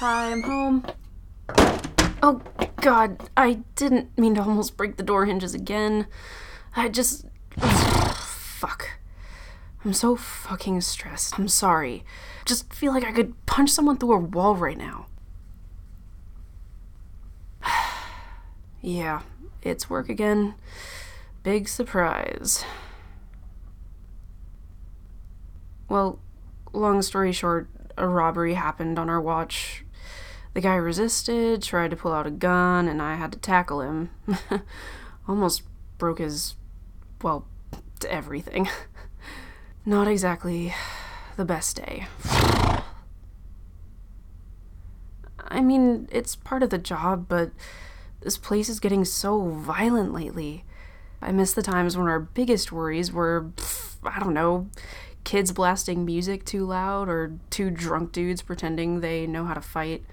Hi, I'm home. Oh, God, I didn't mean to almost break the door hinges again. I just... Fuck. I'm so fucking stressed. I'm sorry. Just feel like I could punch someone through a wall right now. Yeah, it's work again. Big surprise. Well, long story short, a robbery happened on our watch. The guy resisted, tried to pull out a gun, and I had to tackle him. Almost broke his, well, everything. Not exactly the best day. I mean, it's part of the job, but this place is getting so violent lately. I miss the times when our biggest worries were, I don't know, kids blasting music too loud or two drunk dudes pretending they know how to fight.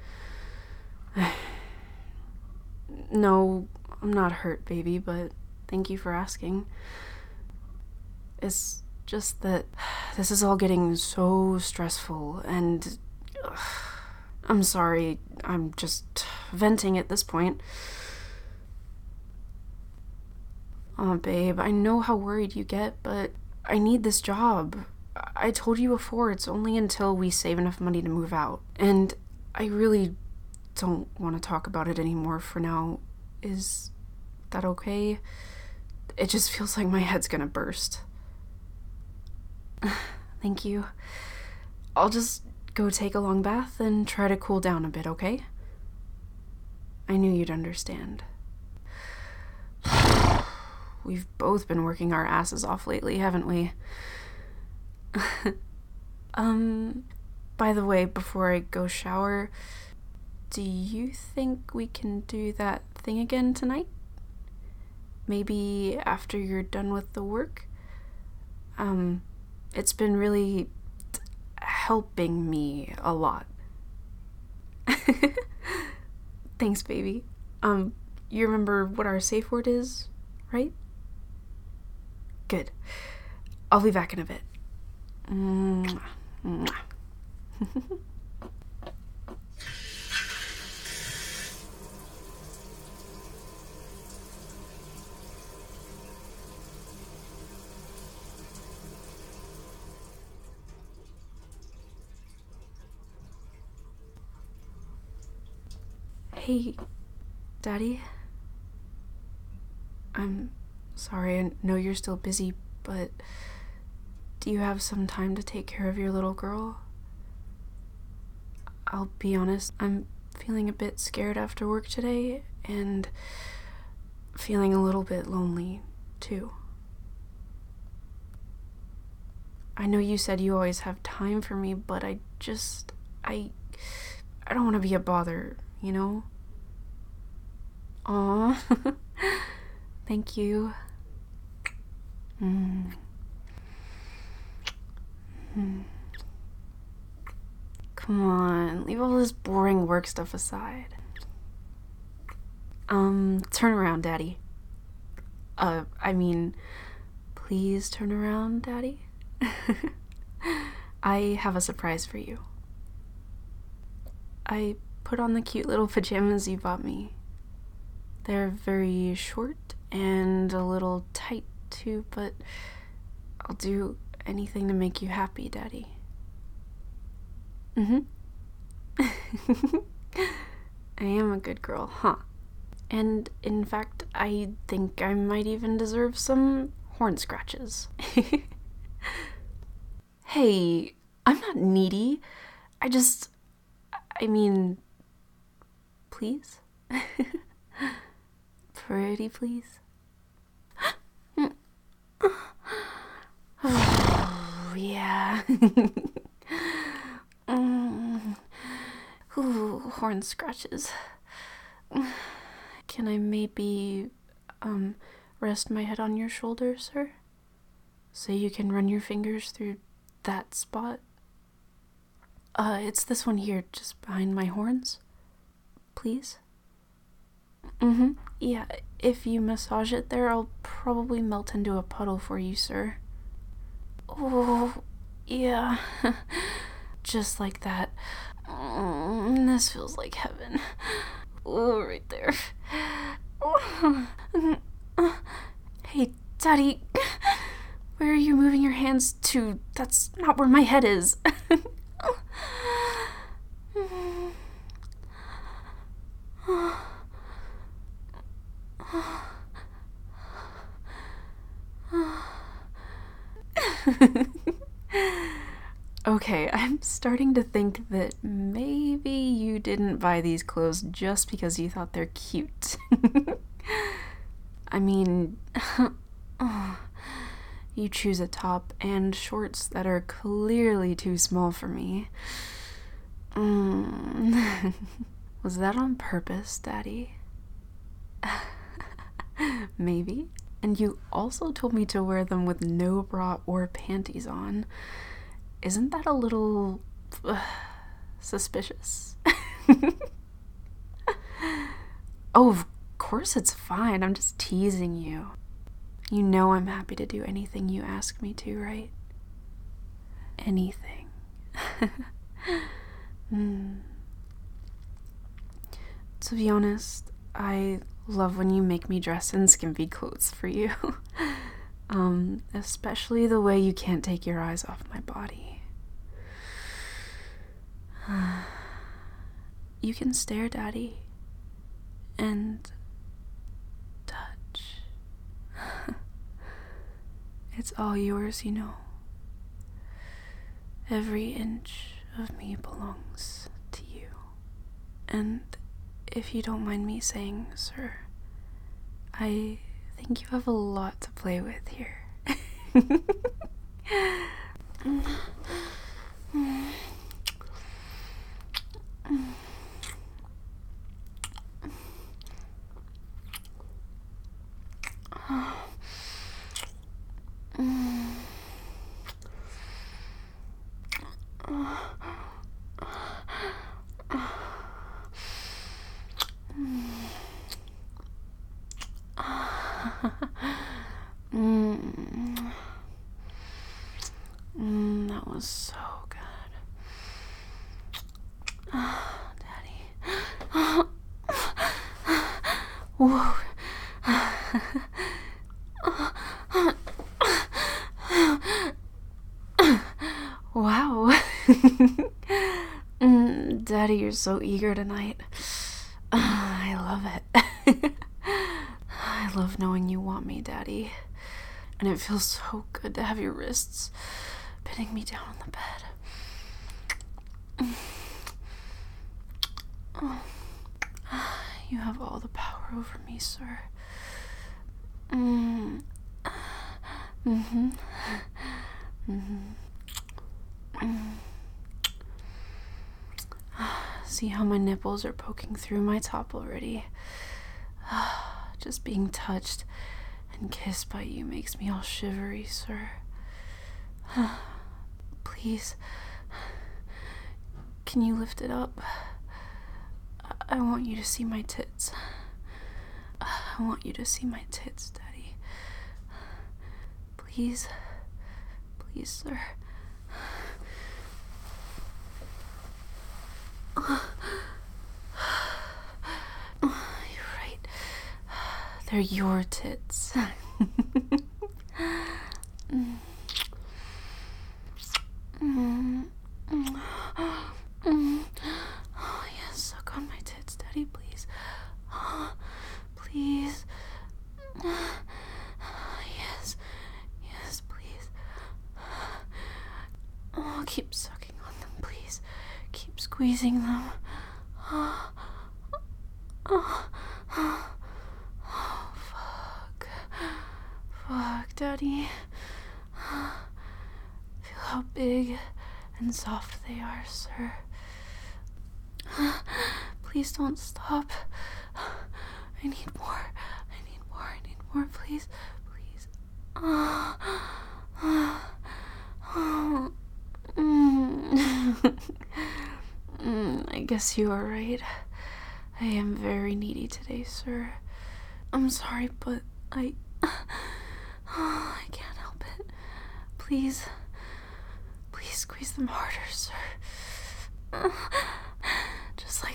No, I'm not hurt, baby, but thank you for asking. It's just that this is all getting so stressful, and I'm sorry, I'm just venting at this point. Aw, babe, I know how worried you get, but I need this job. I told you before, it's only until we save enough money to move out, and I really don't want to talk about it anymore for now. Is that okay? It just feels like my head's gonna burst. Thank you. I'll just go take a long bath and try to cool down a bit, okay? I knew you'd understand. We've both been working our asses off lately, haven't we? By the way, before I go shower, do you think we can do that thing again tonight? Maybe after you're done with the work? It's been really helping me a lot. Thanks, baby. You remember what our safe word is, right? Good. I'll be back in a bit. Mwah. Mwah. Hey, Daddy. I'm sorry, I know you're still busy, but do you have some time to take care of your little girl? I'll be honest, I'm feeling a bit scared after work today, and feeling a little bit lonely, too. I know you said you always have time for me, but I don't want to be a bother, you know? Aw. Thank you. Come on, leave all this boring work stuff aside. Turn around, Daddy. Please turn around, Daddy. I have a surprise for you. I put on the cute little pajamas you bought me. They're very short and a little tight too, but I'll do anything to make you happy, Daddy. I am a good girl, huh? And in fact, I think I might even deserve some horn scratches. Hey, I'm not needy. Please? Pretty please? Oh, yeah. Ooh, horn scratches. Can I maybe, rest my head on your shoulder, sir? So you can run your fingers through that spot? It's this one here, just behind my horns. Please? Yeah, if you massage it there, I'll probably melt into a puddle for you, sir. Oh, yeah. Just like that. This feels like heaven. Oh, right there. Hey, Daddy. Where are you moving your hands to? That's not where my head is. Okay, I'm starting to think that maybe you didn't buy these clothes just because you thought they're cute. I mean, you choose a top and shorts that are clearly too small for me. Was that on purpose, Daddy? Maybe. And you also told me to wear them with no bra or panties on. Isn't that a little suspicious? Oh, of course it's fine. I'm just teasing you. You know I'm happy to do anything you ask me to, right? Anything. To be honest, I love when you make me dress in skimpy clothes for you. Especially the way you can't take your eyes off my body. You can stare, Daddy, and touch. It's all yours, you know. Every inch of me belongs to you. And if you don't mind me saying, sir, I think you have a lot to play with here. That was so good. Daddy. Whoa. Wow. Daddy, you're so eager tonight. I love it. I love knowing you want me, Daddy. And it feels so good to have your wrists pinning me down on the bed. You have all the power over me, sir. See how my nipples are poking through my top already? Just being touched and kissed by you makes me all shivery, sir. Please, can you lift it up? I want you to see my tits. I want you to see my tits, Daddy. Please, please, sir. You're right. They're your tits. Oh, yes, suck on my tits, Daddy, please. Please. Yes, yes, please. Oh, keep sucking on them, please. Keep squeezing them. Fuck, Daddy. Feel how big and soft they are, sir. Please don't stop. I need more. I need more. I need more, please. Please. I guess you are right. I am very needy today, sir. I'm sorry, but I can't help it. Please squeeze them harder, sir. Just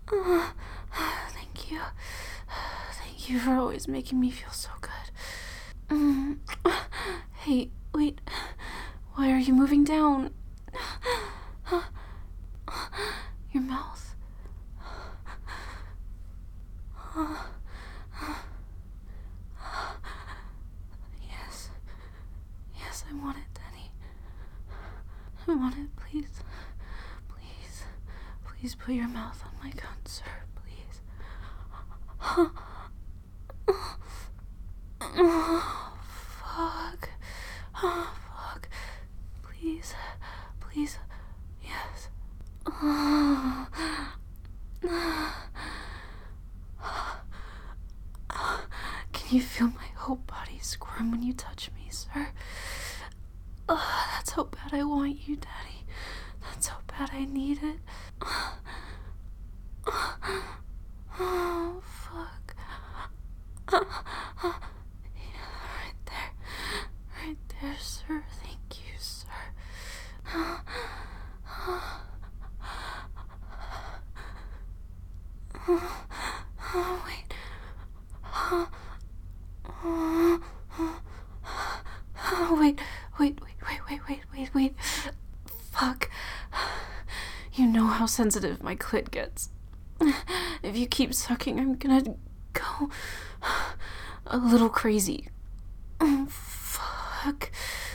Thank you. Thank you for always making me feel so good. Hey, wait. Why are you moving down? Your mouth. Yes. Yes, I want it, Daddy. I want it, please. Please. Please put your mouth on my gun, sir. Please. Oh, fuck. Oh, fuck. Please. Please. Yes. Can you feel my whole body squirm when you touch me, sir? That's how bad I want you, Daddy. That's how bad I need it. Oh, fuck. Yeah, right there. Right there, sir. Thank you, sir. Oh, wait. Wait. Fuck. You know how sensitive my clit gets. If you keep sucking, I'm gonna go a little crazy. Fuck.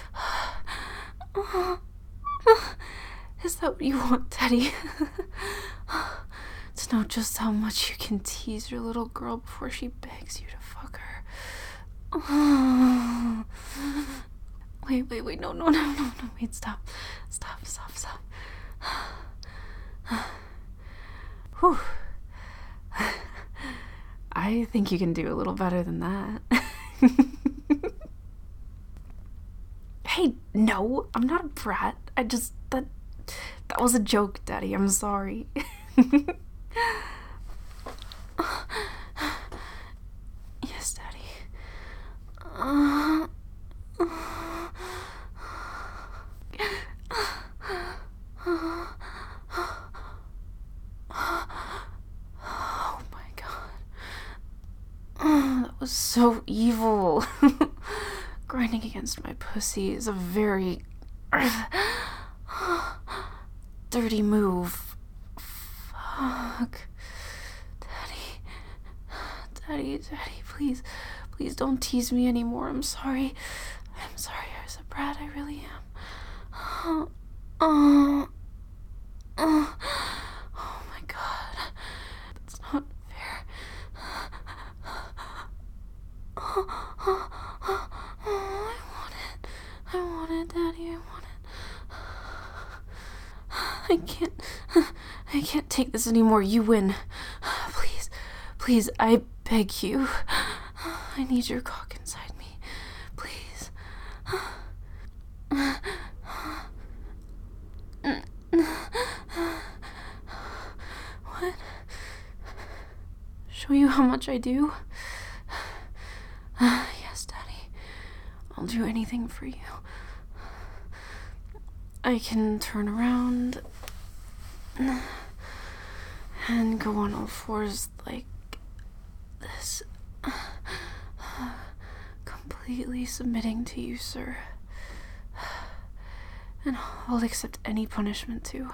Is that what you want, Daddy? To know just how much you can tease your little girl before she begs you to fuck her. Wait, no, wait, stop. Whew. I think you can do a little better than that. Hey, no, I'm not a brat. That was a joke, Daddy. I'm sorry. Yes, Daddy. Oh my God. That was so evil. Grinding against my pussy is a very dirty move. Fuck. Daddy, please don't tease me anymore. I'm sorry I was a brat. I really am. Oh my God. That's not fair. I want it, Daddy. I want it. I can't take this anymore. You win. Please, I beg you. I need your cock inside me. Please. What? Show you how much I do? Yes, Daddy. I'll do anything for you. I can turn around and go on all fours like this. Completely submitting to you, sir. And I'll accept any punishment, too.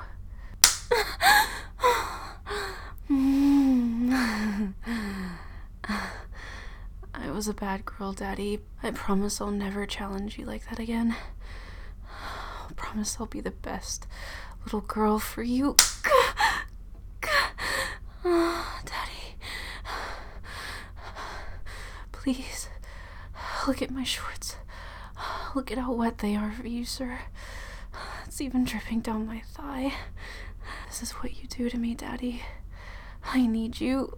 I was a bad girl, Daddy. I promise I'll never challenge you like that again. I promise I'll be the best little girl for you. Daddy. Please. Look at my shorts. Look at how wet they are for you, sir. It's even dripping down my thigh. This is what you do to me, Daddy. I need you.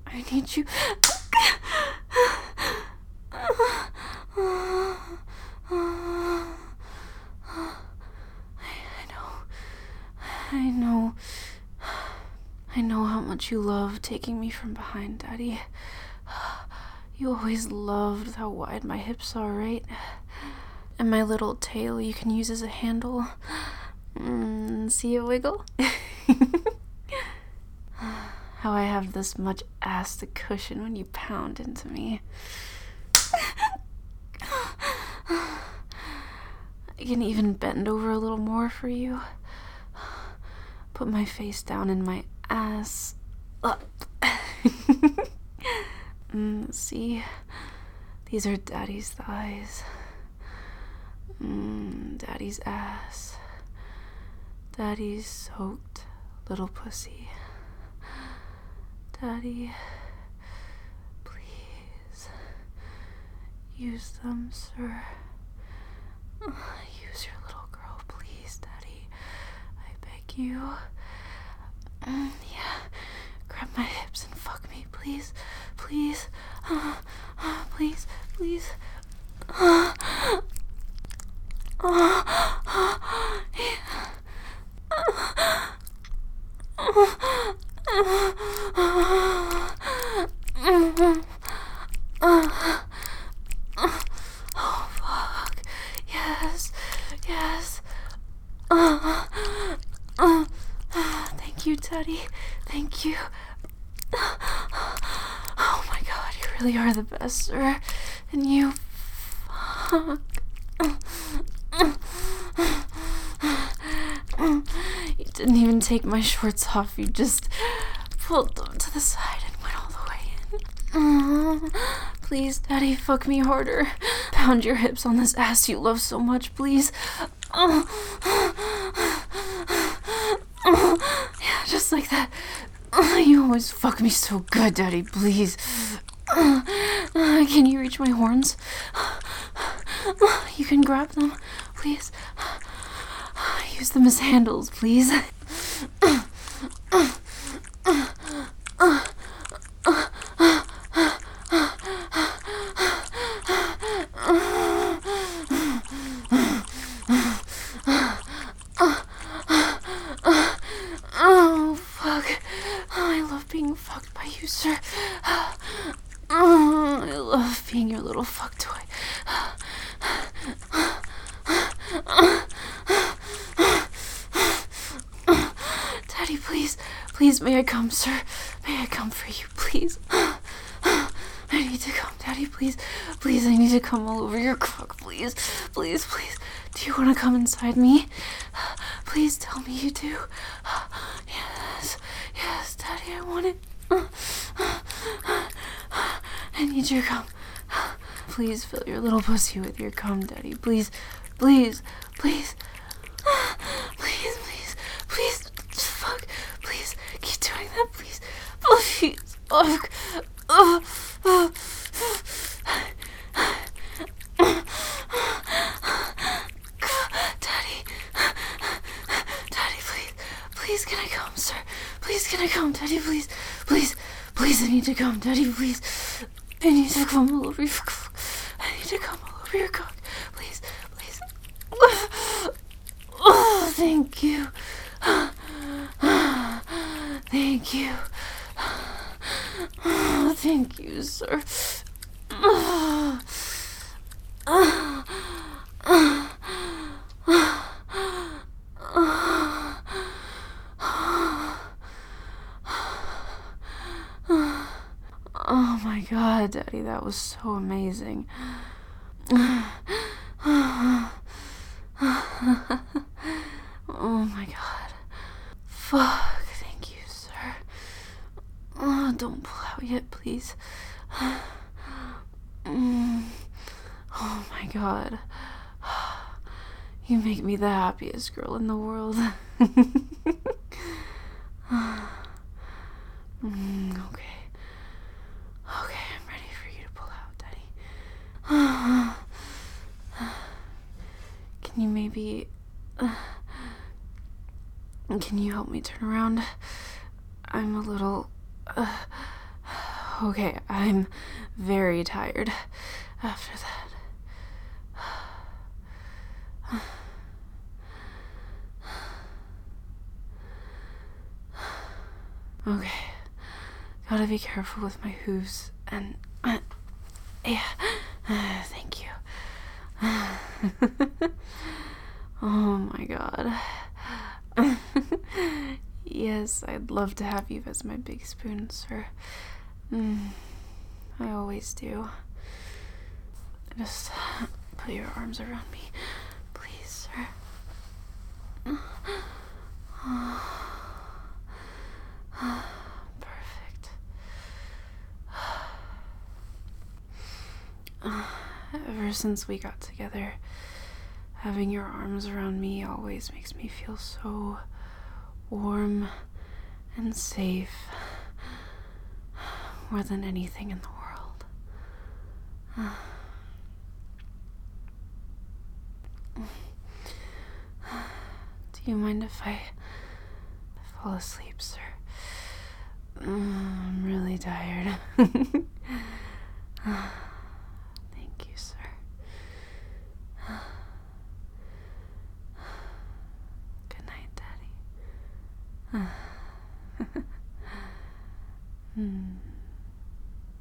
I know how much you love taking me from behind, Daddy. You always loved how wide my hips are, right? And my little tail you can use as a handle. See it wiggle? how I have this much ass to cushion when you pound into me. I can even bend over a little more for you. Put my face down in my ass. See? These are Daddy's thighs. Daddy's ass. Daddy's soaked little pussy. Daddy, please. Use them, sir. Use your little girl, please, Daddy. I beg you. Yeah. Grab my hips and fuck me, please. Please. Please. Please. Oh, fuck. Yes. Yes. Thank you, Teddy. Thank you. Oh my god, you really are the best, sir. And you... Fuck. You didn't even take my shorts off. You just pulled them to the side and went all the way in. Please, Daddy, fuck me harder. Pound your hips on this ass you love so much, please. Yeah, just like that. You always fuck me so good, Daddy, please. Can you reach my horns? You can grab them, please. Use them as handles, please. Oh, fuck. I love being fucked by you, sir. I love being your little fuck toy. Daddy, please. Please, may I come, sir? May I come for you, please? I need to come, Daddy, please. Please, I need to come all over your cock, please. Please, please. Do you want to come inside me? Please tell me you do. Yes. Yes, Daddy, I want it. I need your cum. Please fill your little pussy with your cum, Daddy. Please. Please. Please. Please, please. Please. Fuck. Please. Keep doing that, please. Please. Fuck. Daddy. Daddy, please. Please, can I come, sir? Please, can I come, Daddy, please? Please. Please, I need to come, Daddy, please. I need to come all over your cock. I need to come all over your cock. Please, please. Oh, thank you. Thank you. Oh, thank you, sir. Oh my god, Daddy, that was so amazing. Oh my god. Fuck, thank you, sir. Oh, don't pull out yet, please. Oh my god. You make me the happiest girl in the world. Okay. Okay, I'm ready for you to pull out, Daddy. Can you maybe... Can you help me turn around? I'm a little... Okay, I'm very tired after that. Okay. Gotta be careful with my hooves and... yeah. Thank you. Oh my god. Yes, I'd love to have you as my big spoon, sir. I always do. Just put your arms around me, please, sir. Perfect. Ever since we got together, having your arms around me always makes me feel so warm and safe, more than anything in the world. Do you mind if I fall asleep, sir? I'm really tired. Thank you, sir. Good night, Daddy.